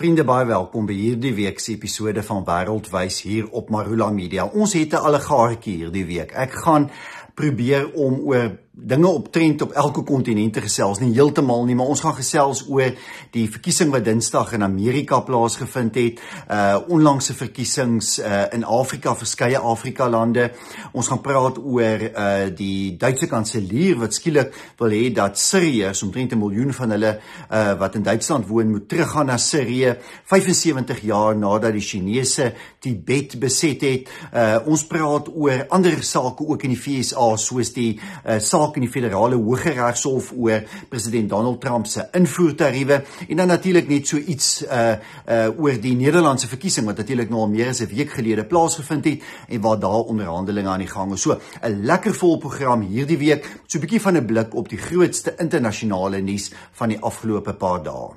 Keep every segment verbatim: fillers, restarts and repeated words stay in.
Vriende, baie welkom by hierdie week se episode van Wêreldwys hier op Marula Media. Ons het 'n allegaartjie hierdie week. Ek gaan probeer om oor dinge op trend op elke kontinent te gesels, nie heeltemal nie, maar ons gaan gesels oor die verkiesing wat Dinsdag in Amerika plaasgevind het, uh, onlangse verkiesings uh, in Afrika, verskeie Afrika lande. Ons gaan praat oor uh, die Duitse kanselier wat skielik wil hê dat Syriërs, omtrent 'n miljoen van hulle uh, wat in Duitsland woon, moet teruggaan na Syrië, vyf en sewentig jaar nadat die Chinese Tibet beset het. Uh, ons praat oor ander sake ook in die V S A, soos die uh, saak in die federale Hooggeregshof oor president Donald Trump se invoertariewe, en dan natuurlik net so iets uh, uh, oor die Nederlandse verkiesing, wat natuurlik nou al meer as 'n week gelede plaasgevind het, en waar daar onderhandelinge aan die gang is. So, 'n lekker vol program hierdie week, so 'n bietjie van 'n blik op die grootste internasionale nuus van die afgelope paar dae.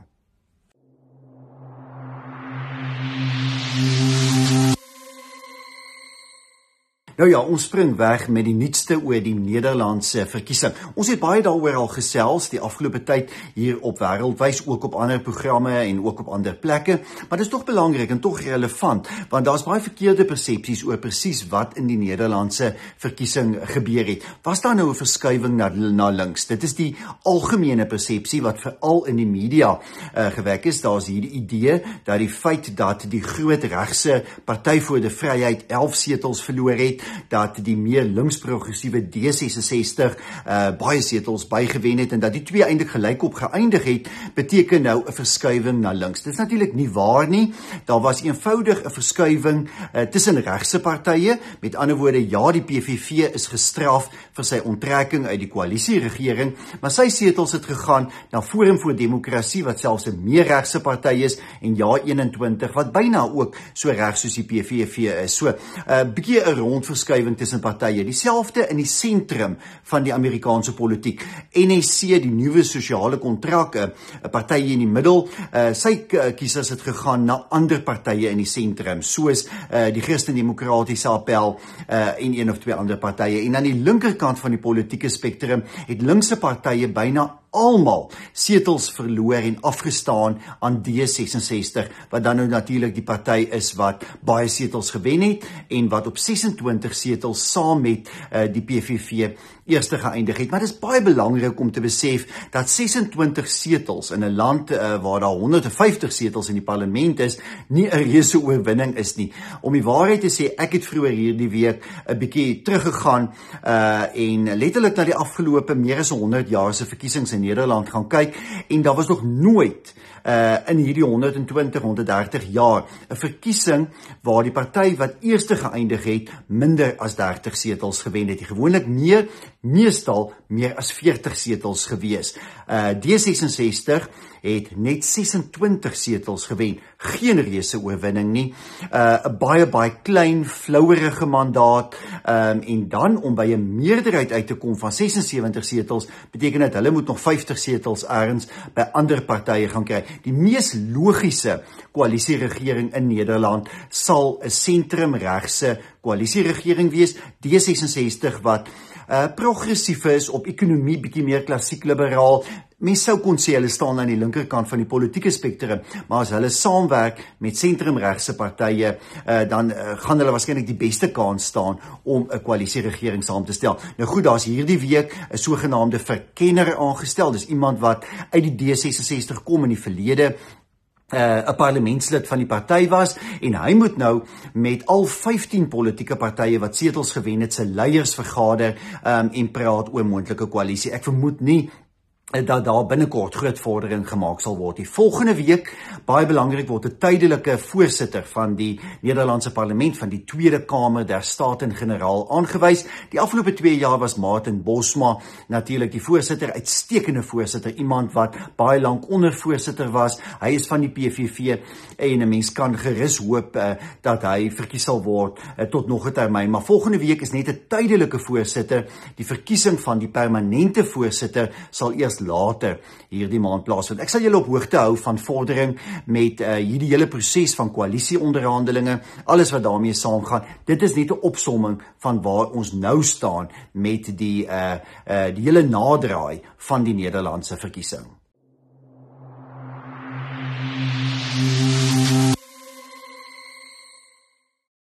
Nou ja, ons spring weg met die nuutste oor die Nederlandse verkiesing. Ons het baie daaroor al gesels die afgelope tyd hier op Wêreldwys, ook op ander programme en ook op ander plekke, maar dit is tog belangrik en tog relevant, want daar's baie verkeerde persepsies oor presies wat in die Nederlandse verkiesing gebeur het. Was daar nou 'n verskuiwing na, na links? Dit is die algemene persepsie wat veral in die media uh, gewek is. Daar's hierdie idee dat die feit dat die groot regse Party vir die Vryheid elf setels verloor het, dat die meer links-progressiewe D ses en sestig uh, baie setels bygewen het, en dat die twee eintlik gelykop geëindig het, beteken nou 'n verskuiwing na links. Dit is natuurlik nie waar nie. Daar was eenvoudig 'n verskuiwing uh, tussen regse partye. Met ander woorde, ja, die P V V is gestraf vir sy onttrekking uit die koalisieregering, maar sy setels het gegaan na Forum vir Demokrasie, wat selfs 'n meer regse party is, en Ja eenentwintig, wat byna ook so reg soos die P V V is. So, 'n uh, bietjie 'n rond verskuiwing tussen partye. Dieselfde in die sentrum van die Amerikaanse politiek. N S C, die nuwe sosiale kontrak, 'n party in die middel, uh, sy kiesers het gegaan na ander partye in die sentrum, soos uh, die Christen-Demokratiese Appel uh, en een of twee ander partye. En aan die linkerkant van die politieke spektrum het linkse partye byna almal setels verloor en afgestaan aan D ses en sestig, wat dan nou natuurlik die party is wat baie setels gewen het, en wat op ses en twintig setels saam met uh, die P V V eerste geëindig het. Maar dit is baie belangrik om te besef dat ses en twintig setels in 'n land uh, waar daar honderd en vyftig setels in die parlement is, nie 'n reuse oorwinning is nie. Om die waarheid te sê, ek het vroeër hierdie week 'n bietjie teruggegaan uh, en letterlik na die afgelope meer as honderd jaar se verkiesings in Nederland gaan kyk, en daar was nog nooit uh, in hierdie honderd en twintig, honderd en dertig jaar 'n verkiesing waar die party wat eerste geëindig het, minder as dertig setels gewen het. Die gewoonlik meer, meestal meer as veertig setels gewees. Uh, D ses en sestig het net ses en twintig setels gewen. Geen reuse oorwinning nie. 'n uh, baie baie klein, flouerige mandaat, um, en dan om by 'n meerderheid uit te kom van ses en sewentig setels, beteken dat hulle moet nog vyftig setels ergens by ander partye gaan kry. Die mees logiese koalisieregering in Nederland sal 'n sentrumregse koalisieregering wees, D ses en sestig wat uh, progressief is op ekonomie, bietjie meer klassiek liberaal. Mens sou kon sê hulle staan aan die linkerkant van die politieke spektrum, maar as hulle saamwerk met sentrumregse partye, uh, dan uh, gaan hulle waarskynlik die beste kans staan om 'n koalisieregering saam te stel. Nou goed, daar's hierdie week 'n sogenaamde verkenner aangestel. Dis iemand wat uit die D ses en sestig kom in die verlede, 'n uh, parlementslid van die party was, en hy moet nou met al vyftien politieke partye wat setels gewen het, se leiers vergader um, en praat oor moontlike koalisie. Ek vermoed nie dat daar binnekort groot vordering gemaak sal word. Die volgende week, baie belangrik, word 'n tydelike voorsitter van die Nederlandse parlement, van die Tweede Kamer der Staten-Generaal aangewys. Die afgelope twee jaar was Martin Bosma natuurlik die voorsitter, uitstekende voorsitter, iemand wat baie lank ondervoorsitter was. Hy is van die P V V, en 'n mens kan gerus hoop uh, dat hy verkies sal word uh, tot nog 'n termyn. Maar volgende week is net 'n tydelike voorsitter. Die verkiesing van die permanente voorsitter sal eers later hierdie maand plaasvind. Ek sal julle op hoogte hou van vordering met uh, hierdie hele proses van koalisieonderhandelinge, alles wat daarmee saamgaan. Dit is net 'n opsomming van waar ons nou staan met die, uh, uh, die hele nadraai van die Nederlandse verkiesing.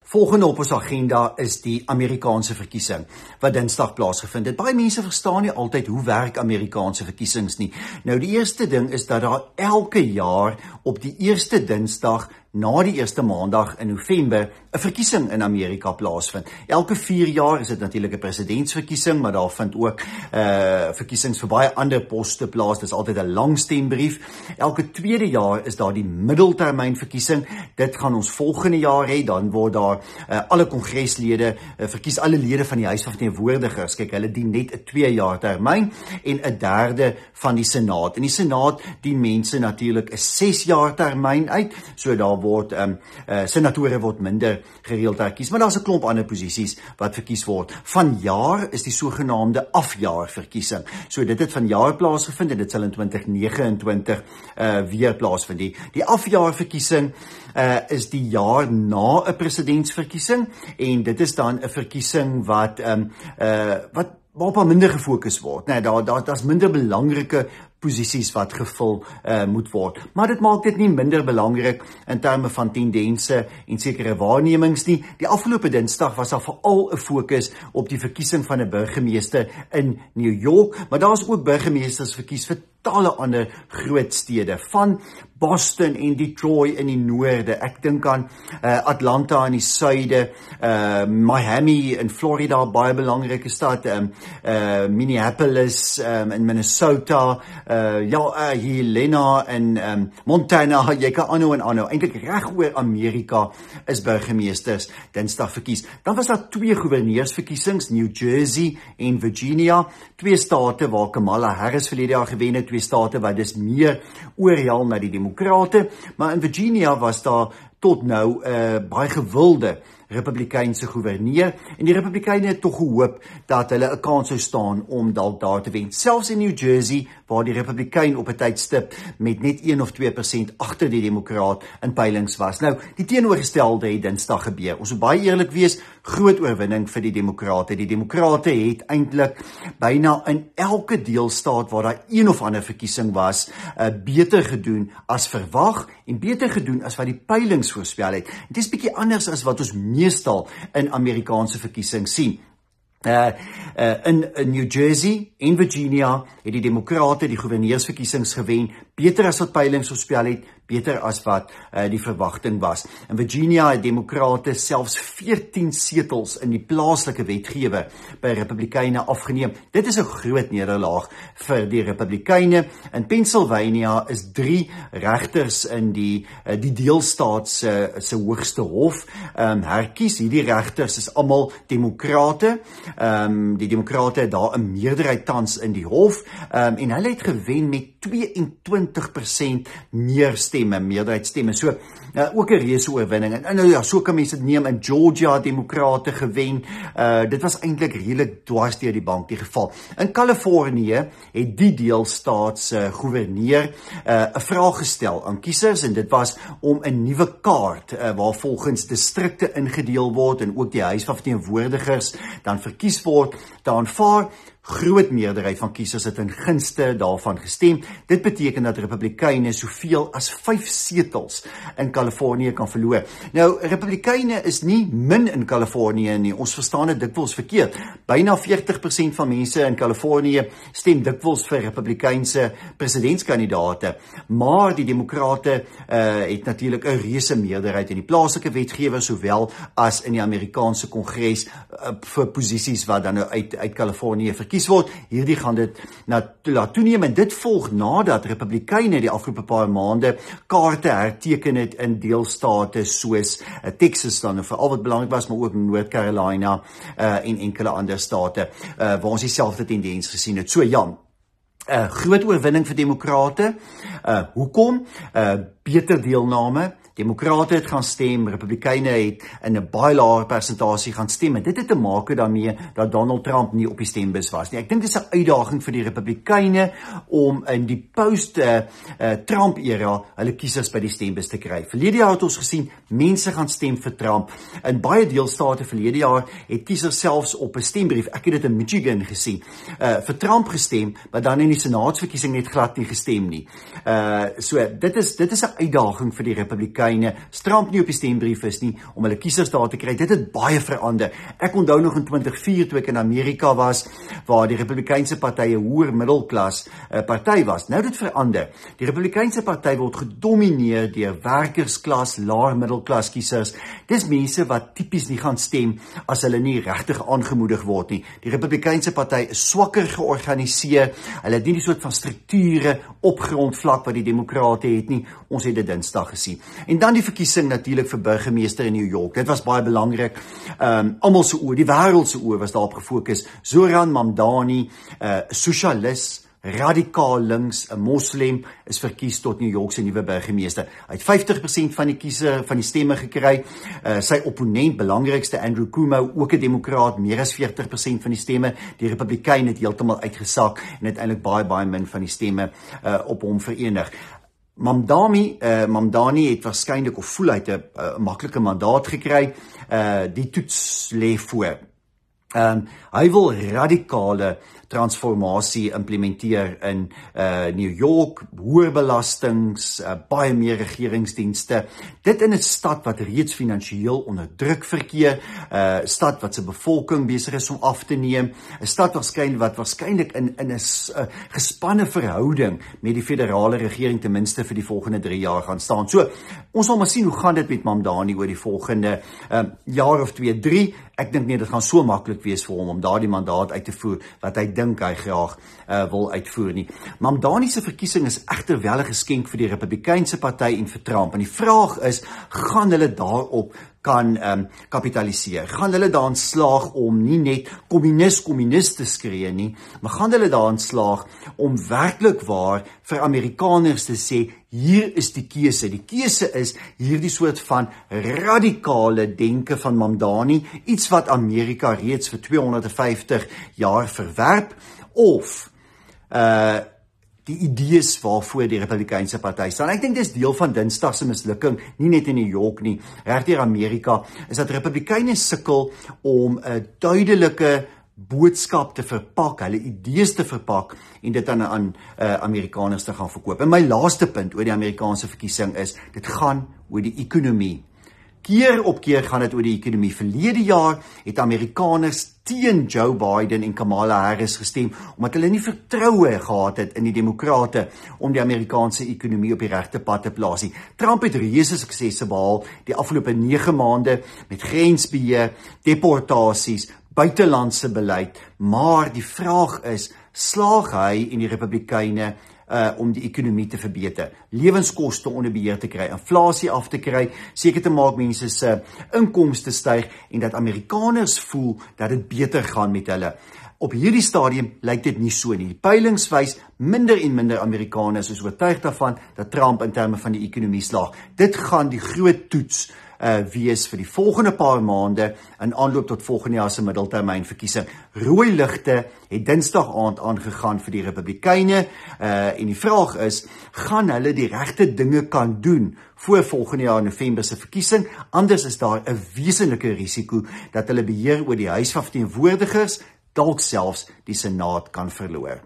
Volgende op ons agenda is die Amerikaanse verkiesing wat Dinsdag plaasgevind het. Baie mense verstaan nie altyd hoe werk Amerikaanse verkiesings nie. Nou die eerste ding is dat daar elke jaar op die eerste Dinsdag na die eerste maandag in November 'n verkiesing in Amerika plaasvind. Elke vier jaar is dit natuurlik 'n presidentsverkiesing, maar daar vind ook uh, verkiesings vir baie ander poste plaas. Dit is altyd 'n lang stembrief. Elke tweede jaar is daar die middeltermynverkiesing. Dit gaan ons volgende jaar hê. Dan word daar uh, alle kongreslede uh, verkies, alle lede van die Huis van Verteenwoordigers. Kyk, hulle dien net 'n twee jaar termyn en 'n derde van die Senaat. In die Senaat dien mense natuurlik 'n ses jaar termyn uit, so daar word um, uh, senatore word minder gereeld herkies, maar daar's 'n klomp ander posisies wat verkies word. Vanjaar is die sogenaamde afjaarverkiesing. So dit het vanjaar plaasgevind en dit sal in twintig vyf nege uh, weer plaasvind. Die, die afjaarverkiesing uh, is die jaar na 'n presidentsverkiesing en dit is dan 'n verkiesing wat um, uh, wat waarop minder gefokus word. Nee, daar daar daar's minder belangrike posisies wat gevul uh, moet word. Maar dit maak dit nie minder belangrik in terme van tendense en sekere waarnemings nie. Die afgelope Dinsdag was daar veral 'n fokus op die verkiesing van 'n burgemeester in New York, maar daar is ook burgemeesters verkies vir talle ander groot stede, van Boston en Detroit in die noorde. Ek dink aan uh, Atlanta in die suide, uh, Miami in Florida, baie belangrike stad, um, uh, Minneapolis um, in Minnesota, uh, ja, uh, Helena in um, Montana, jy kan aanhou en aanhou. Eintlik reg oor Amerika is burgemeesters Dinsdag verkies. Dan was daar twee gouverneursverkiesings, New Jersey en Virginia, twee state waar Kamala Harris verlede jaar gewen het, twee state wat dus meer oorhaal na die demokrate, maar in Virginia was daar tot nou 'n uh, baie gewilde Republikeinse gouverneur en die Republikeine het tog gehoop dat hulle 'n kans sou staan om dalk daar te wen. Selfs in New Jersey waar die Republikein op 'n tydstip met net een of twee persent agter die demokraat in peilings was. Nou, die teenoorgestelde het Dinsdag gebeur. Ons moet baie eerlik wees, groot oorwinning vir die demokrate. Die demokrate het eintlik byna in elke deelstaat waar daar een of ander verkiesing was, uh, beter gedoen as verwag en beter gedoen as wat die peilings voorspel het. Dit is bietjie anders as wat ons meestal in Amerikaanse verkiesings sien. Uh, uh, in, in New Jersey en Virginia het die demokrate die gouverneursverkiesings gewen, beter as wat peilings voorspel het, beter as wat uh, die verwagting was. In Virginia het demokrate selfs veertien setels in die plaaslike wetgewer by Republikeine afgeneem. Dit is 'n groot nederlaag vir die Republikeine. In Pennsylvania is drie regters in die uh, die deelstaat se se hoogste hof um, herkies. Hierdie regters is almal demokrate. Um, die demokrate het daar 'n meerderheid tans in die hof um, en hulle het gewen met twee-en-twintig persent meer stemme, meerderheidsstemme. So uh, ook 'n reuse oorwinning. En, en nou ja, so kan mense dit neem. In Georgia demokrate gewen. Uh, dit was eintlik redelik dwars deur die bank die geval. In Kalifornië het die deelstaat se gouverneur 'n uh, vraag gestel aan kiesers en dit was om 'n nuwe kaart uh, waar volgens distrikte ingedeel word en ook die Huis van Verteenwoordigers dan verkies word te aanvaar. Groot meerderheid van kiesers het in gunste daarvan gestem. Dit beteken dat Republikeine soveel as vyf setels in Kalifornië kan verloor. Nou, Republikeine is nie min in Kalifornië nie. Ons verstaan dit dikwels verkeerd. Byna veertig persent van mense in Kalifornië stem dikwels vir Republikeinse presidentskandidaate. Maar die demokrate uh, het natuurlik 'n reuse meerderheid in die plaaslike wetgewer sowel as in die Amerikaanse Kongres uh, vir posisies wat dan nou uit uit Kalifornië verkies word. Hierdie gaan dit na laat toeneem en dit volg nadat Republikeine die afgelope paar maande kaarte herteken het in deelstate soos uh, Texas dan veral wat belangrik was, maar ook North Carolina uh, en enkele ander state uh, waar ons dieselfde tendens gesien het. So ja, 'n uh, groot oorwinning vir demokrate. Uh, hoekom? Uh, beter deelname. Demokrate het gaan stem, Republikeine het in 'n baie laer persentasie gaan stem en dit het te maak daarmee dat Donald Trump nie op die stembus was nie. Ek dink dit is 'n uitdaging vir die Republikeine om in die post-Trump uh, uh, era hulle kiesers by die stembus te kry. Verlede jaar het ons gesien, mense gaan stem vir Trump. In baie deelstate verlede jaar het kiesers selfs op 'n stembrief, ek het dit in Michigan gesien, uh, vir Trump gestem, maar dan in die senaatsverkiesing net glad nie gestem nie. Uh, so, dit is, dit is 'n uitdaging vir die Republikeine. Trump nie op die stembrief is nie, om hulle kiesers daar te kry. Dit het baie verander. Ek onthou nog in twintig vier toe ek in Amerika was, waar die Republikeinse party 'n hoër middelklas uh, party was. Nou dit verander. Die Republikeinse party word gedomineer deur werkersklas, laer middelklas kiesers. Dis mense wat tipies nie gaan stem as hulle nie regtig aangemoedig word nie. Die Republikeinse party is swakker georganiseer. Hulle het nie die soort van strukture op grondvlak wat die demokrate het nie. Ons het dit Dinsdag gesien. En dan die verkiesing natuurlik vir burgemeester in New York. Dit was baie belangrik. Um, almal se oë, die wêreld se oë was daarop gefokus. Zoran Mamdani, uh, sosialis, radikaal links, 'n moslim, is verkies tot New York se nuwe burgemeester. Hy het vyftig persent van die kiezer van die stemme gekry. Uh, sy opponent, belangrikste Andrew Cuomo, ook 'n demokraat, meer as veertig persent van die stemme. Die Republikein het heeltemal uitgesak en uiteindelik baie baie min van die stemme uh, op hom verenig. Mamdani, uh, Mamdani het waarskynlik of voel hy 'n uh, maklike mandaat gekry. Uh, die toets lê voor. Um, hy wil radikale transformasie implementeer in uh, New York, hoër belastings, uh, baie meer regeringsdienste. Dit in 'n stad wat reeds finansiëel onder druk verkeer, 'n uh, stad wat se bevolking besig is om af te neem, 'n stad waarskynlik wat waarskynlik in in 'n uh, gespanne verhouding met die federale regering ten minste vir die volgende drie jaar gaan staan. So, ons sal maar sien hoe gaan dit met Mamdani oor die volgende uh, jaar of twee, drie. Ek dink nie dit gaan so maklik wees vir hom om daardie mandaat uit te voer wat hy dink hy graag uh, wil uitvoer nie. Mamdani se verkiesing is egter wel 'n geskenk vir die Republikeinse party en vir Trump. En die vraag is, gaan hulle daarop kan um, kapitaliseer? Gaan hulle daarin slaag om nie net kommunis kommunis te skree nie, maar gaan hulle daarin slaag om werklik waar vir Amerikaners te sê, hier is die keuse. Die keuse is hierdie soort van radikale denke van Mamdani, iets wat Amerika reeds vir tweehonderdvyftig jaar verwerp, of uh, die idees waarvoor die Republikeinse party staan. Ek dink dis deel van Dinsdag se mislukking, nie net in New York nie, regdeur Amerika, is dat Republikeine sukkel om 'n duidelike boodskap te verpak, hulle idees te verpak en dit aan aan uh, Amerikaners te gaan verkoop. En my laaste punt oor die Amerikaanse verkiesing is, dit gaan oor die ekonomie. Keer op keer gaan dit oor die ekonomie. Verlede jaar het Amerikaners teen Joe Biden en Kamala Harris gestem, omdat hulle nie vertroue gehad het in die demokrate om die Amerikaanse ekonomie op die regte pad te plaas nie. Trump het reuse suksesse behaal die afgelope nege maande met grensbeheer, deportasies, buitelandse beleid, maar die vraag is, slaag hy en die Republikeine uh, om die ekonomie te verbeter, lewenskoste onder beheer te kry, inflasie af te kry, seker te maak mense se inkomste styg en dat Amerikaners voel dat dit beter gaan met hulle. Op hierdie stadium lyk dit nie so nie. Die peilings wys minder en minder Amerikaners is oortuig daarvan dat Trump in terme van die ekonomie slaag. Dit gaan die groot toets uh, wees vir die volgende paar maande in aanloop tot volgende jaar se middeltermyn verkiesing. Rooi ligte het Dinsdag aand aangegaan vir die Republikeine uh, en die vraag is, gaan hulle die regte dinge kan doen voor volgende jaar November se verkiesing? Anders is daar 'n wesenlike risiko dat hulle beheer oor die Huis van Verteenwoordigers, dalk selfs die Senaat kan verloor.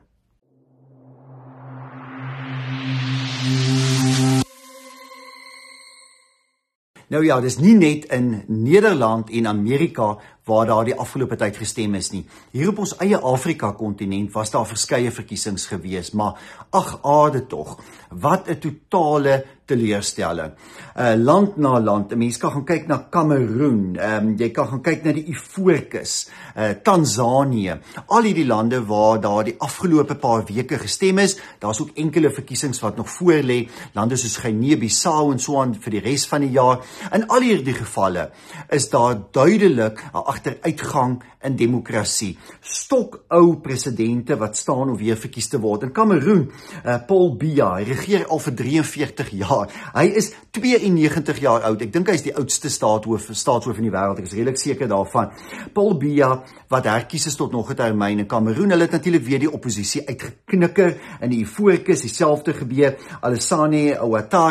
Nou ja, dis nie net in Nederland en Amerika waar daar die afgelope tyd gestem is nie. Hier op ons eie Afrika-kontinent was daar verskeie verkiesings gewees, maar ag aarde tog, wat 'n totale teleurstelling. Uh, land na land, 'n mens kan gaan kyk na Kameroen, um, jy kan gaan kyk na die Ivoorkus, uh, Tanzanië, al hierdie lande waar daar die afgelope paar weke gestem is. Daar's ook enkele verkiesings wat nog voor lê, lande soos Guinea-Bissau en so aan vir die res van die jaar. In al hierdie gevalle is daar duidelik 'n agteruitgang in demokrasie. Stokou presidente wat staan om weer verkies te word. In Kameroen, uh, Paul Biya, hy regeer al vir drie en veertig jaar. Hy is twee en negentig jaar oud. Ek dink hy is die oudste staatshoof, staatshoof in die wêreld. Ek is redelik seker daarvan. Paul Biya, wat herkies is tot nog 'n termyn in Kameroen, hulle het natuurlik weer die oppositie uitgeknikker in die Ivoorkus, dieselfde gebeur. Alassane Ouattara,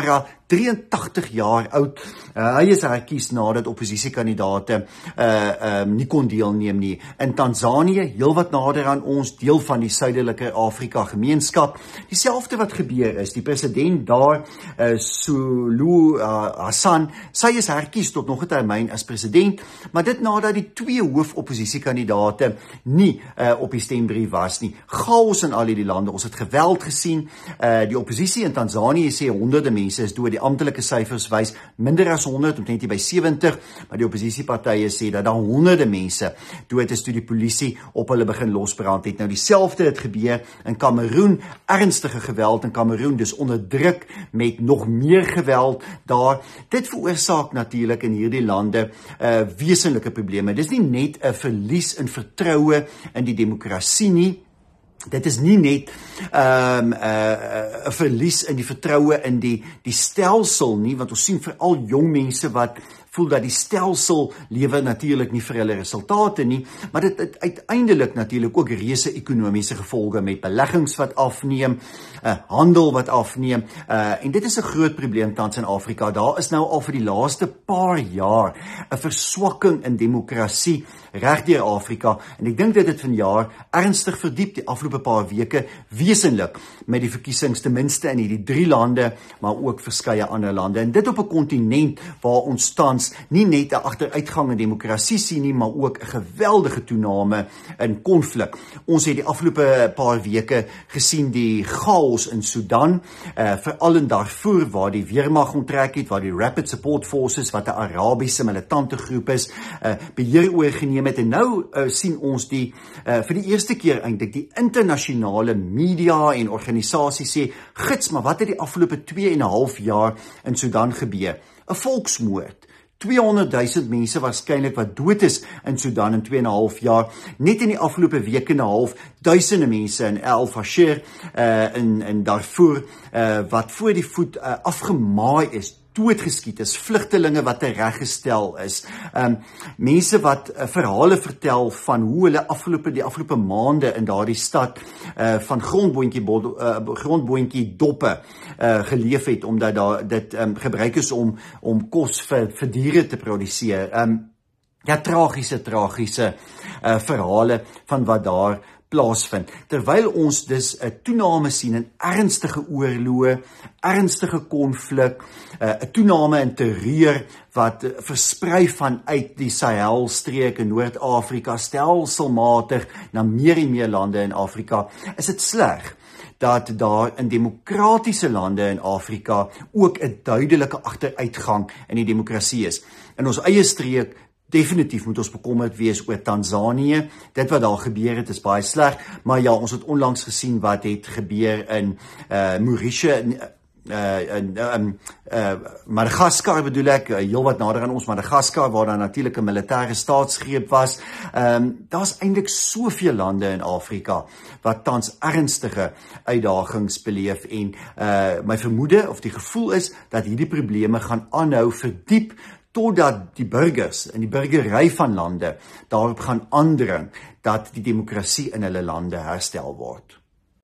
drieëntagtig jaar oud. Uh, hy is herkies nadat oppositiekandidaate uh, um, nie kon deelneem nie. In Tanzanië, heel wat nader aan ons, deel van die suidelike Afrika gemeenskap. Dieselfde wat gebeur is, die president daar, uh, Suluhu uh, Hassan, sy is herkies tot nog 'n termyn as president, maar dit nadat die twee hoof-oppositiekandidaate nie uh, op die stembrief was nie. Chaos in al die lande, ons het geweld gesien, uh, die oppositie in Tanzanië sê honderde mense is dood, die amptelike syfers wys minder as honderd, omtrent nie by sewentig, maar die oppositiepartye sê dat daar honderde mense dood is toe die polisie op hulle begin losbrand het. Nou dieselfde het gebeur in Kameroen, ernstige geweld in Kameroen, dus onderdruk met nog meer geweld daar. Dit veroorsaak natuurlik in hierdie lande uh, wesenlike probleme. Dis nie net 'n verlies in vertroue in die demokrasie nie. Dit is nie net 'n um, uh, uh, verlies in die vertroue in die die stelsel nie, want ons sien veral jong mense wat voel dat die stelsel lewer natuurlik nie vir hulle resultate nie, maar dit het uiteindelik natuurlik ook reuse ekonomiese gevolge met beleggings wat afneem, uh, handel wat afneem, uh, en dit is 'n groot probleem tans in Afrika. Daar is nou al vir die laaste paar jaar 'n verswakking in demokrasie reg deur Afrika, en ek dink dit het vanjaar ernstig verdiep die afgelope paar weke, wesenlik met die verkiesings ten minste in hierdie drie lande, maar ook verskeie ander lande, en dit op 'n kontinent waar ons tans nie net 'n agteruitgang in demokrasie sien nie, maar ook 'n geweldige toename in konflik. Ons het die afgelope paar weke gesien die chaos in Sudan, uh, veral in Darfur waar die weermag onttrek het, waar die Rapid Support Forces, wat 'n Arabiese militante groep is, uh, beheer oorgeneem het, en nou uh, sien ons die uh, vir die eerste keer eintlik die internasionale media en organisasies sê, gits, maar wat het die afgelope twee en 'n half jaar in Sudan gebeur? 'n Volksmoord. tweehonderdduisend mense waarskynlik wat dood is in Sudan in twee en 'n half jaar. Net in die afgelope week en 'n half, duisende mense in El Fasher, uh, in, in Darfur, uh, wat voor die voet uh, afgemaai is, doodgeskiet is, vlugtelinge wat tereggestel is, um, mense wat uh, verhale vertel van hoe hulle afgelope, die afgelope maande in daardie stad uh, van grondboontjie, uh, grondboontjie doppe uh, geleef het, omdat daar dit um, gebruik is om, om kos vir, vir diere te produseer. Um, ja, tragiese, tragiese uh, verhale van wat daar plaasvind. Terwyl ons dus 'n toename sien in ernstige oorloë, ernstige konflik, 'n toename in terreur wat versprei vanuit die Sahelstreek in Noord-Afrika stelselmatig na meer en meer lande in Afrika, is dit sleg dat daar in demokratiese lande in Afrika ook 'n duidelike agteruitgang in die demokrasie is. In ons eie streek definitief moet ons bekommerd wees oor Tanzanië. Dit wat daar gebeur het is baie sleg, maar ja, ons het onlangs gesien wat het gebeur in uh, Mauritius, uh, in um, uh, Madagaskar bedoel ek, uh, heel wat nader aan ons, Madagaskar, waar daar natuurlik 'n militêre staatsgreep was. Um, Daar's eintlik soveel lande in Afrika wat tans ernstige uitdagings beleef, en uh, my vermoede of die gevoel is dat hierdie probleme gaan aanhou verdiep, totdat die burgers en die burgery van lande daarop gaan aandring dat die demokrasie in hulle lande herstel word.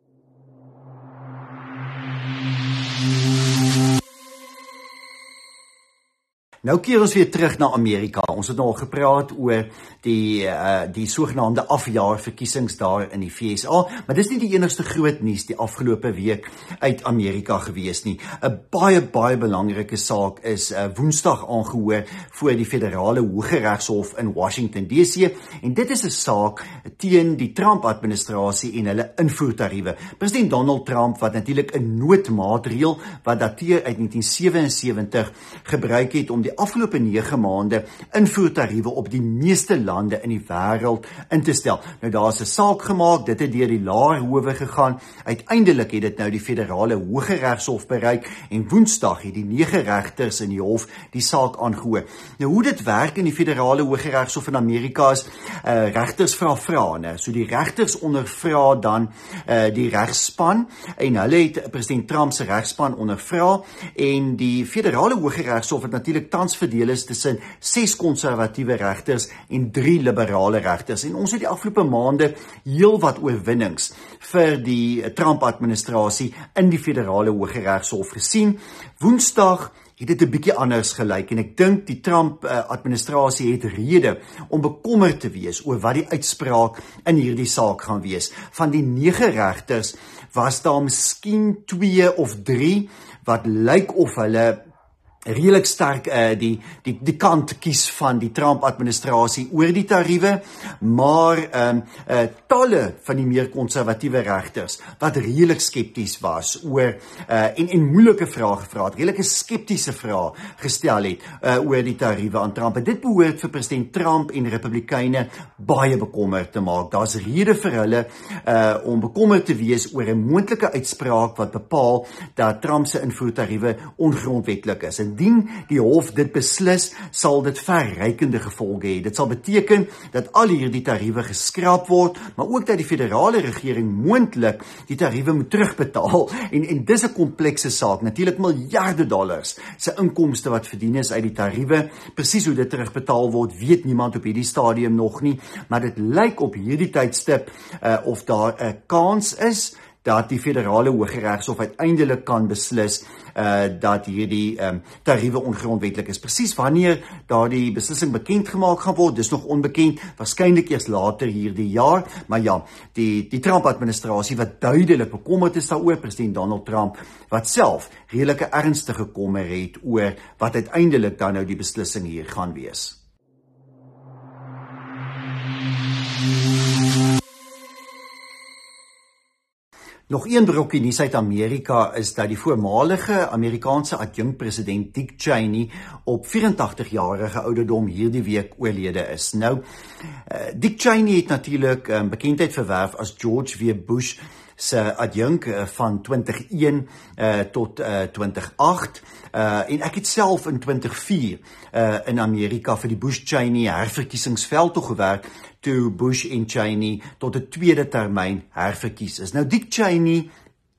Nou keer ons weer terug na Amerika. Ons het nou al gepraat oor die uh, die sogenaamde afjaarverkiesings daar in die V S A, maar dis nie die enigste groot nuus die afgelope week uit Amerika gewees nie. 'n Baie baie belangrike saak is uh, Woensdag aangehoor voor die Federale Hooggeregshof in Washington D C, en dit is 'n saak teen die Trump-administrasie en hulle invoertariewe. President Donald Trump, wat natuurlik 'n noodmaatreël wat dateer uit negtien sewensewentig gebruik het om die afgelope nege maande invoertariewe op die meeste lande in die wêreld in te stel. Nou daar is 'n saak gemaak, dit het deur die laer howe gegaan. Uiteindelik het dit nou die Federale Hooggeregshof bereik, en Woensdag het die nege regters in die hof die saak aangehoor. Nou hoe dit werk in die Federale Hooggeregshof in Amerika is, uh, regters vra vrae, né? So die regters ondervra dan uh, die regspan, en hulle het president Trump se regspan ondervra, en die Federale Hooggeregshof het natuurlik tans verdeel is tussen ses konservatiewe regters en drie liberale regters. En ons het die afgelope maande heelwat oorwinnings vir die Trump-administrasie in die federale Hooggeregshof gesien. Woensdag het dit 'n bietjie anders gelyk en ek dink die Trump-administrasie het rede om bekommerd te wees oor wat die uitspraak in hierdie saak gaan wees. Van die nege regters was daar miskien twee of drie wat lyk of hulle redelik sterk uh, die, die, die kant kies van die Trump-administrasie oor die tariewe, maar um, uh, talle van die meer konservatiewe regters wat redelik skepties was oor uh, en, en moeilike vrae gevra het, redelike skeptiese vrae gestel het uh, oor die tariewe aan Trump. En dit behoort vir president Trump en Republikeine baie bekommerd te maak. Daar's rede vir hulle uh, om bekommerd te wees oor 'n moontlike uitspraak wat bepaal dat Trump se invoertariewe ongrondwetlik is. Indien die hof dit beslis, sal dit verrykende gevolge hê. Dit sal beteken dat al hierdie tariewe geskraap word, maar ook dat die federale regering moontlik die tariewe moet terugbetaal. En, en dis 'n komplekse saak, natuurlik miljarde dollars se inkomste wat verdien is uit die tariewe. Presies hoe dit terugbetaal word, weet niemand op hierdie stadium nog nie, maar dit lyk op hierdie tydstip uh, of daar 'n kans is dat die federale Hooggeregshof uiteindelik kan beslis uh, dat hierdie um, tariewe ongrondwetlik is. Presies wanneer daardie beslissing bekend gemaak gaan word, dis nog onbekend, waarskynlik eers later hierdie jaar, maar ja, die, die Trump-administrasie wat duidelik bekommerd is daaroor, president Donald Trump, wat self redelike ernstige kommer het oor wat uiteindelik dan nou die beslissing hier gaan wees. Nog een brokkie nuus uit Amerika is dat die voormalige Amerikaanse adjunkpresident Dick Cheney op vyf-en-tagtig-jarige ouderdom hierdie week oorlede is. Nou, Dick Cheney het natuurlik um, bekendheid verwerf as George W. Bush se adjunk uh, van twintig een uh, tot uh, twintig agt. Uh, en ek het self in twintig vier uh, in Amerika vir die Bush-Cheney herverkiesingsveld toe gewerk, toe Bush en Cheney tot 'n tweede termyn herverkies is. Nou, Dick Cheney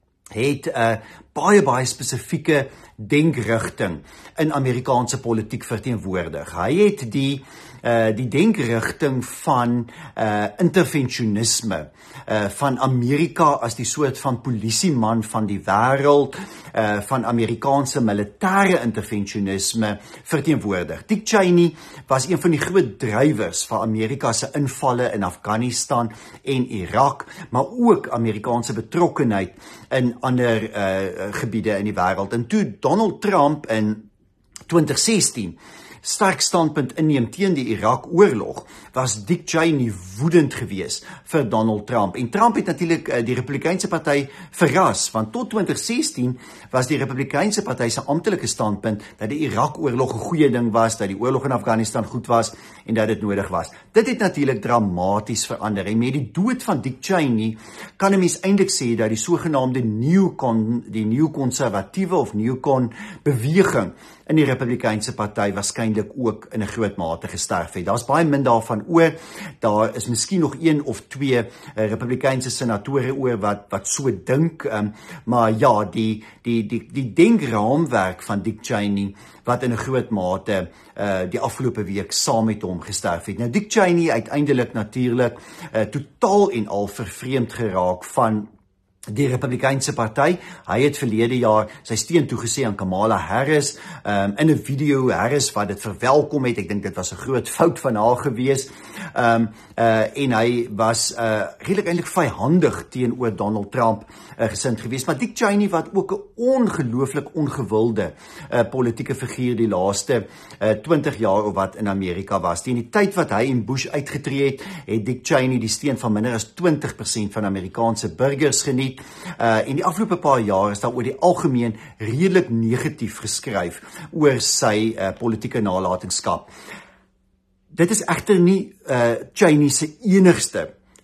het 'n uh, baie, baie spesifieke denkrigting in Amerikaanse politiek verteenwoordig. Hy het die Uh, die denkrigting van uh, interventionisme, uh, van Amerika as die soort van polisieman van die wêreld, uh, van Amerikaanse militêre interventionisme verteenwoordig. Dick Cheney was een van die groot drywers van Amerika se invalle in Afghanistan en Irak, maar ook Amerikaanse betrokkenheid in ander uh, gebiede in die wêreld. En toe Donald Trump in twintig sestien sterk standpunt inneem teen die Irak-oorlog, was Dick Cheney woedend gewees vir Donald Trump. En Trump het natuurlik uh, die Republikeinse party verras, want tot twintig sestien was die Republikeinse party se amptelike standpunt dat die Irak-oorlog 'n goeie ding was, dat die oorlog in Afghanistan goed was en dat dit nodig was. Dit het natuurlik dramaties verander en met die dood van Dick Cheney kan 'n mens eintlik sê dat die sogenaamde neocon, die neokonservatiewe of neocon beweging in die Republikeinse party waarskynlik ook in 'n groot mate gesterf het. Daar's baie min daarvan oor. Daar is miskien nog een of twee uh, Republikeinse senatore oor wat wat so dink, um, maar ja, die die die die denkraamwerk van Dick Cheney wat in 'n groot mate uh, die afgelope week saam met hom gesterf het. Nou, Dick Cheney uiteindelik natuurlik uh, totaal en al vervreemd geraak van die Republikeinse party. Hy het verlede jaar sy steun toegesê aan Kamala Harris, um, in 'n video Harris wat dit verwelkom het. Ek dink dit was 'n groot fout van haar gewees. Um, uh, en hy was uh, redelik eintlik vyhandig teenoor Donald Trump uh, gesind gewees. Maar Dick Cheney wat ook 'n ongelooflik ongewilde uh, politieke figuur die laaste uh, twintig jaar of wat in Amerika was. Teen die tyd wat hy en Bush uitgetree het, het Dick Cheney die steun van minder as twintig persent van Amerikaanse burgers geniet. Uh, en die afgelope paar jaar is daar oor die algemeen redelik negatief geskryf oor sy uh, politieke nalatenskap. Dit is egter nie uh, Cheney se enigste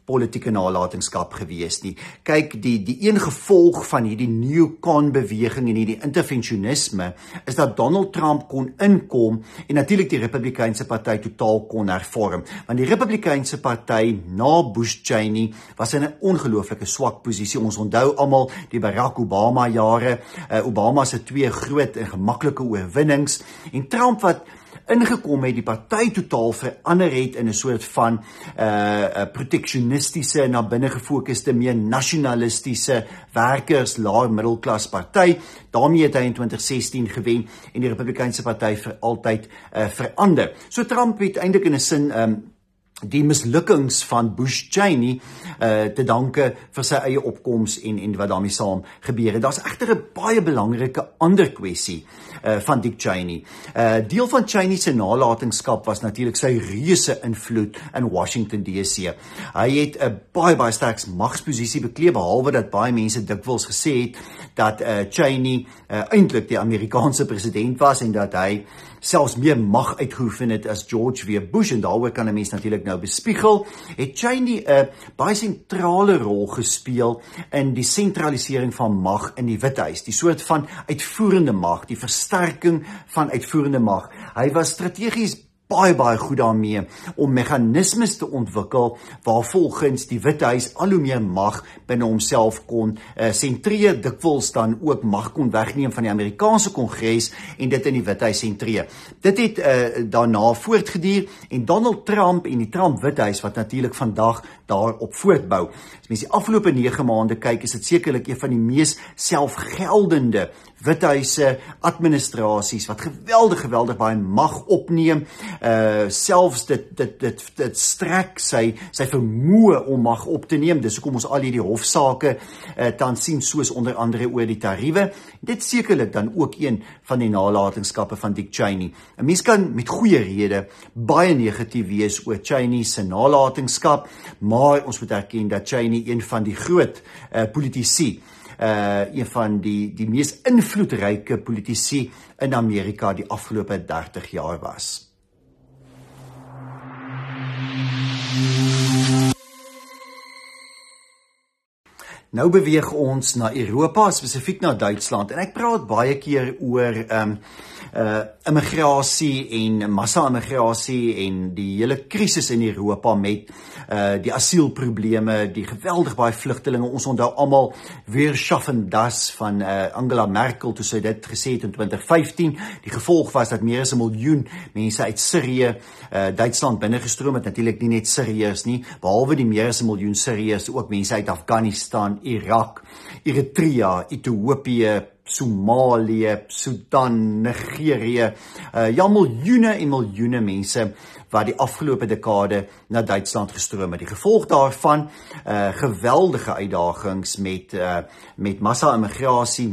politieke nalatenskap gewees nie. Kyk, die die een gevolg van hierdie neocon beweging en hierdie interventionisme is dat Donald Trump kon inkom en natuurlik die Republikeinse party totaal kon hervorm. Want die Republikeinse party na Bush Cheney was in 'n ongelooflike swak posisie. Ons onthou almal die Barack Obama jare, uh, Obama se twee groot en gemaklike oorwinnings en Trump wat ingekom het, die party totaal verander het in 'n soort van uh, protectionistiese, na binne gefokuste, meer nasionalistiese werkers, laer middelklas party. Daarmee het hy in twintig sestien gewen en die Republikeinse party vir altyd uh, verander. So Trump het eintlik in 'n sin um, die mislukkings van Bush Cheney uh, te danke vir sy eie opkoms en, en wat daarmee saam gebeur het. Daar's egter 'n baie belangrike ander kwessie uh, van Dick Cheney. Uh, deel van Cheney se nalatenskap was natuurlik sy reuse invloed in Washington D C. Hy het 'n baie baie sterk magsposisie beklee, behalwe dat baie mense dikwels gesê het dat uh, Cheney uh, eintlik die Amerikaanse president was en dat hy selfs meer mag uitgeoefen het as George W. Bush, en daaroor kan 'n mens natuurlik nou bespiegel, het Cheney 'n uh, baie sentrale rol gespeel in die sentralisering van mag in die Withuis, die soort van uitvoerende mag, die versterking van uitvoerende mag. Hy was strategies baie baie goed daarmee om meganismes te ontwikkel waar volgens die Withuis al hoe meer mag binne homself kon uh, sentreer, dikwels dan ook mag kon wegneem van die Amerikaanse Kongres en dit in die Withuis sentreer. Dit het uh, daarna voortgeduur en Donald Trump en die Trump Withuis wat natuurlik vandag daarop voortbou. As mens die afgelope nege maande kyk, is dit sekerlik een van die mees selfgeldende Withuise administrasies wat geweldig geweldig baie mag opneem. Uh, selfs dit dit dit dit strek sy sy vermoë om mag op te neem. Dis hoekom ons al hierdie hofsaake uh, dan sien, soos onder andere oor die tariewe. Dit sekerlik dan ook een van die nalatenskappe van Dick Cheney. 'n Mens kan met goeie rede baie negatief wees oor Cheney se nalatenskap, maar ons moet erken dat Cheney een van die groot uh, politici Uh, een van die, die mees invloedryke politici in Amerika die afgelope dertig jaar was. Nou beweeg ons na Europa, spesifiek na Duitsland, en ek praat baie keer oor um, uh, immigrasie en massa-immigrasie en die hele krisis in Europa met uh, die asielprobleme, die geweldig baie vlugtelinge. Ons onthou almal weer schaffen das van uh, Angela Merkel toe sy dit gesê het in twintig vyftien. Die gevolg was dat meer as 'n miljoen mense uit Sirië, uh, Duitsland binnegestroom het, natuurlik nie net Siriërs nie, behalwe die meer as 'n miljoen Siriërs, ook mense uit Afghanistan, Irak, Eritrea, Ethiopië, Somalië, Sudan, Nigerië, uh, ja, miljoene en miljoene mense wat die afgelope dekade na Duitsland gestroom het. Die gevolg daarvan, uh, geweldige uitdagings met, uh, met massa-immigrasie,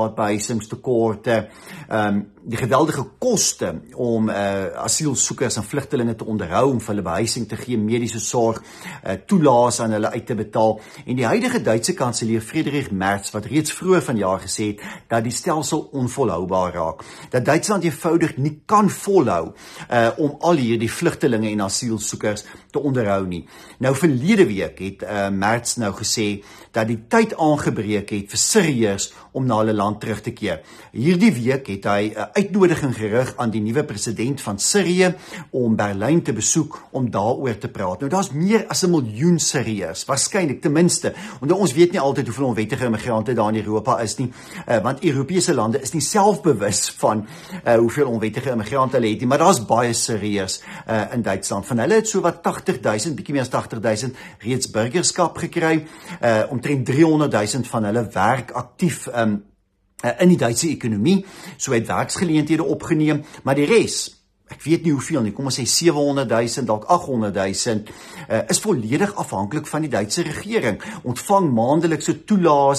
misdaadbehuisingstekorte, um, die geweldige koste om uh, asielsoekers en vlugtelinge te onderhou, om vir hulle behuising te gee, mediese sorg, uh, toelaas aan hulle uit te betaal. En die huidige Duitse kanselier Friedrich Merz, wat reeds vroeër vanjaar gesê het, dat die stelsel onvolhoubaar raak. Dat Duitsland eenvoudig nie kan volhou uh, om al hierdie vlugtelinge en asielsoekers te onderhou nie. Nou verlede week het uh, Merz nou gesê dat die tyd aangebreek het vir Siriërs om na hulle land terug te keer. Hierdie week het hy 'n uitnodiging gerig aan die nuwe president van Sirië om Berlyn te besoek om daaroor te praat. Nou daar's meer as 'n miljoen Siriërs, waarskynlik ten minste. Want ons weet nie altyd hoeveel onwettige immigrante daar in Europa is nie, uh, want Europese lande is nie selfbewus van uh, hoeveel onwettige immigrante hulle het nie, maar daar's baie Siriërs uh, in Duitsland. Van hulle het so wat agtig duisend, bietjie meer as agtig duisend reeds burgerskap gekry. Uh, omtrent driehonderd duisend van hulle werk aktief um, uh, in die Duitse ekonomie, so het werksgeleenthede opgeneem, maar die res, ek weet nie hoeveel nie, kom ons sê sewehonderd duisend, dalk agthonderd duisend, uh, is volledig afhanklik van die Duitse regering, ontvang maandelikse toelaas,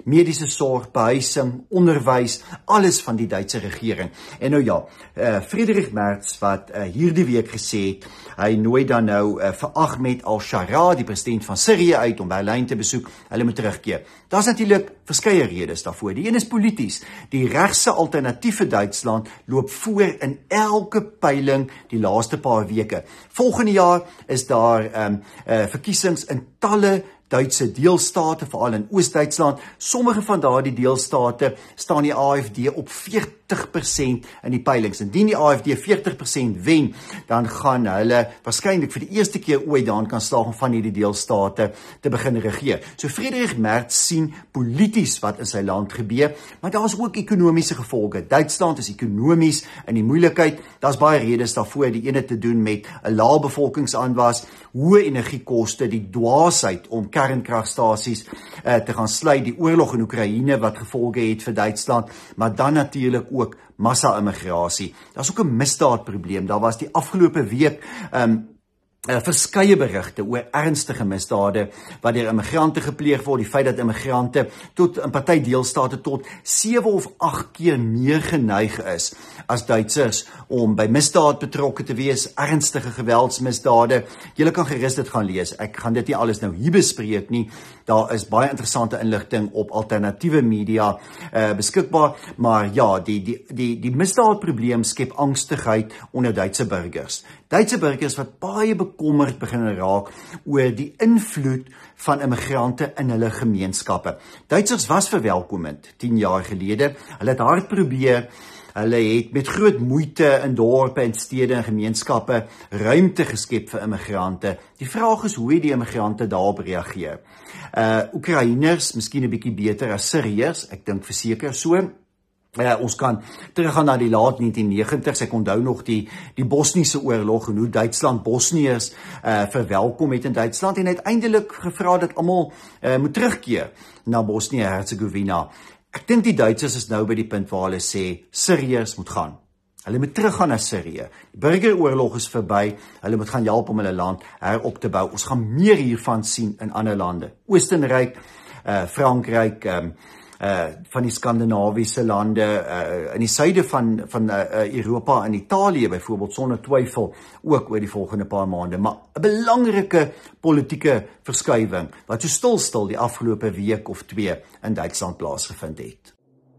mediese sorg, behuising, onderwys, alles van die Duitse regering. En nou ja, uh, Friedrich Merz wat uh, hierdie week gesê het, hy nooi dan nou uh, vir Ahmed al-Shara, die president van Sirië, uit om Berlyn te besoek, hulle moet terugkeer. Daar is natuurlik verskeie redes daarvoor. Die een is polities. Die regse alternatief vir Duitsland loop voor in elke peiling die laaste paar weke. Volgende jaar is daar um, uh, verkiesings in talle Duitse deelstate, veral in Oost-Duitsland. Sommige van daardie deelstate staan die A F D op veertig persent in die peilings. Indien die A F D veertig persent wen, dan gaan hulle waarskynlik vir die eerste keer ooit daan kan slaag om van hierdie deelstate te begin regeer. So Friedrich Merz sien polities wat in sy land gebeur, maar daar is ook ekonomiese gevolge. Duitsland is ekonomies in die moeilikheid. Daar's baie redes daarvoor. Die ene te doen met 'n lae bevolkingsaanwas, hoë energiekoste, die dwaasheid om kernkragstasies uh, te gaan sluit, die oorlog in Oekraïne wat gevolge het vir Duitsland, maar dan natuurlik ook massa-immigrasie. Daar's ook 'n misdaadprobleem. Daar was die afgelope week um, Uh, verskeie berigte oor ernstige misdade wat deur immigrante gepleeg word, die feit dat immigrante tot in party deelstate tot sewe of agt keer meer geneig is as Duitsers om by misdaad betrokke te wees, ernstige geweldsmisdade. Julle kan gerus dit gaan lees. Ek gaan dit nie alles nou hier bespreek nie. Daar is baie interessante inligting op alternatiewe media uh, beskikbaar, maar ja, die die die die misdaadprobleem skep angstigheid onder Duitse burgers. Duitse burgers wat baie bekommerd begin raak oor die invloed van immigrante in hulle gemeenskappe. Duitsers was verwelkomend tien jaar gelede. Hulle het hard probeer. Hulle het met groot moeite in dorpe en stede en gemeenskappe ruimte geskep vir immigrante. Die vraag is hoe die immigrante daarop reageer. Uh, Oekraïners, miskien 'n bietjie beter as Siriërs, ek dink verseker so. Uh, ons kan teruggaan na die laat negentien negentigs, ek onthou nog die, die Bosniese oorlog en hoe Duitsland Bosniërs uh, verwelkom het in Duitsland en uiteindelik gevra dat almal uh, moet terugkeer na Bosnië-Herzegovina. Ek dink die Duitsers is nou by die punt waar hulle sê, Siriërs moet gaan. Hulle moet teruggaan na Sirië. Die burgeroorlog is verby, hulle moet gaan help om hulle land herop te bou. Ons gaan meer hiervan sien in ander lande. Oostenryk, uh, Frankryk, um, Uh, van die Skandinawiese lande, uh, in die suide van, van uh, Europa en Italië byvoorbeeld, sonder twyfel, ook oor die volgende paar maande. Maar 'n belangrike politieke verskuiwing, wat so stil stil die afgelope week of twee in Duitsland plaasgevind het.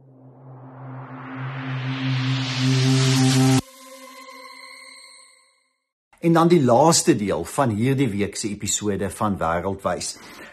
En dan die laaste deel van hierdie week se episode van Wêreldwys.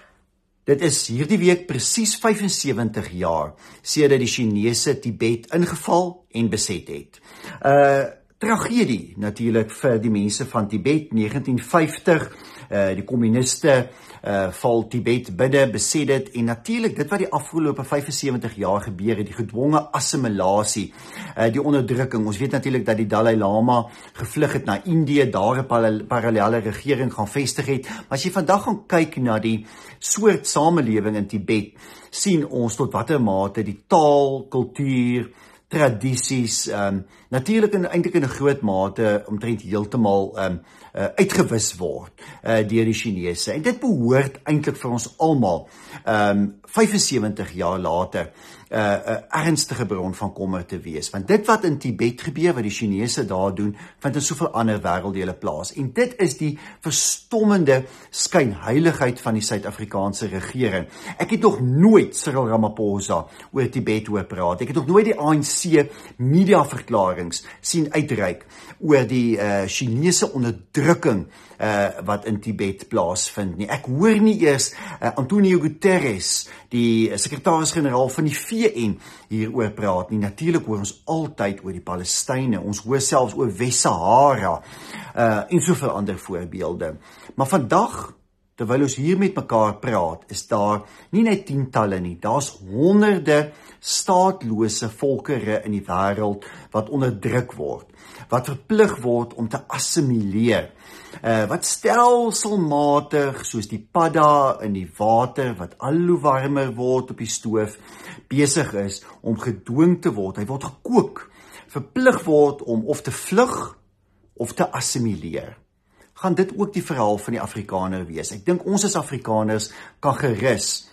Dit is hierdie week presies vyf en sewentig jaar sedert die Chinese Tibet ingeval en beset het. Uh, tragedie natuurlik vir die mense van Tibet, negentien vyftig, uh, die kommuniste uh, val Tibet binne, beset dit, en natuurlik dit wat die afgelope vyf en sewentig jaar gebeur het, die gedwonge assimilasie, uh, die onderdrukking. Ons weet natuurlik dat die Dalai Lama gevlug het na Indië, daar 'n parallelle regering gaan vestig het, maar as jy vandag gaan kyk na die soort samelewing in Tibet, sien ons tot watter mate die taal, kultuur, tradisies, um, natuurlik in, eintlik in 'n groot mate omtrent heeltemal um, uh, uitgewis word uh, deur die Chinese. En dit behoort eintlik vir ons almal um, vyf en sewentig jaar later 'n uh, uh, ernstige bron van kommer te wees. Want dit wat in Tibet gebeur, wat die Chinese daar doen, vind in soveel ander wêrelddele plaas. En dit is die verstommende skynheiligheid van die Suid-Afrikaanse regering. Ek het nog nooit Cyril Ramaphosa oor Tibet hoor praat. Ek het nog nooit die A N C mediaverklaringe sien uitreik oor die uh, Chinese onderdrukking uh, wat in Tibet plaasvind nie. Ek hoor nie eers uh, Antonio Guterres, die uh, sekretaris-generaal van die V N, hieroor praat nie. Natuurlik hoor ons altyd oor die Palestynë, ons hoor selfs oor Wes-Sahara uh, en soveel ander voorbeelde. Maar vandag, terwyl ons hier met mekaar praat, is daar nie net tientalle nie, daar's honderde staatlose volkere in die wêreld wat onderdruk word, wat verplig word om te assimileer, uh, wat stelselmatig, soos die padda in die water, wat al hoe warmer word op die stoof, besig is om gedwing te word, hy word gekook, verplig word om of te vlug, of te assimileer. Gaan dit ook die verhaal van die Afrikaner wees? Ek dink ons as Afrikaners kan gerus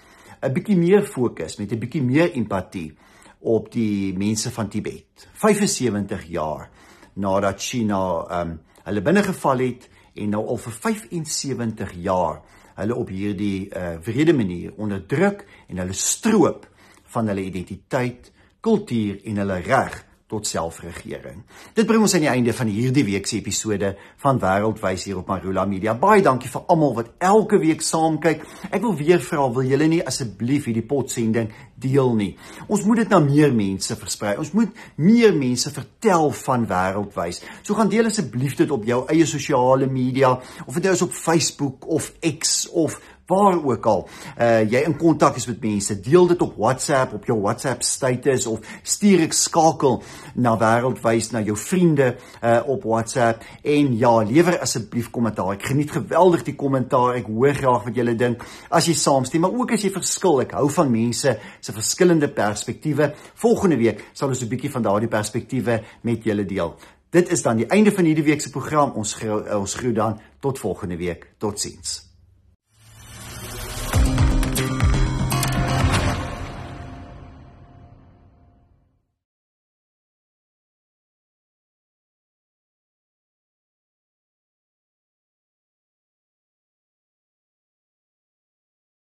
'n bietjie meer fokus, met 'n bietjie meer empatie op die mense van Tibet. vyf en sewentig jaar nadat China um, hulle binnegeval het en nou al vir vyf en sewentig jaar hulle op hierdie uh, wrede manier onderdruk en hulle stroop van hulle identiteit, kultuur en hulle reg tot selfregering. Dit bring ons aan die einde van hierdie week se episode van Wêreldwys hier op Marula Media. Baie dankie vir almal wat elke week saam kyk. Ek wil weer vra, wil julle nie asseblief hierdie potsending deel nie? Ons moet dit na meer mense versprei. Ons moet meer mense vertel van Wêreldwys. So gaan deel asseblief dit op jou eie sosiale media, of dit is op Facebook of X of waar ook al uh, jy in kontak is met mense, deel dit op WhatsApp, op jou WhatsApp status, of stuur ek skakel na Wêreldwys, na jou vriende uh, op WhatsApp, en ja, lewer asseblief kommentaar. Ek geniet geweldig die kommentaar, ek hoor graag wat julle dink, as jy saamstem, maar ook as jy verskil. Ek hou van mense se verskillende perspektiewe. Volgende week sal ons 'n bietjie van daardie perspektiewe met julle deel. Dit is dan die einde van hierdie week se program. Ons groet ons groet dan tot volgende week. Totsiens.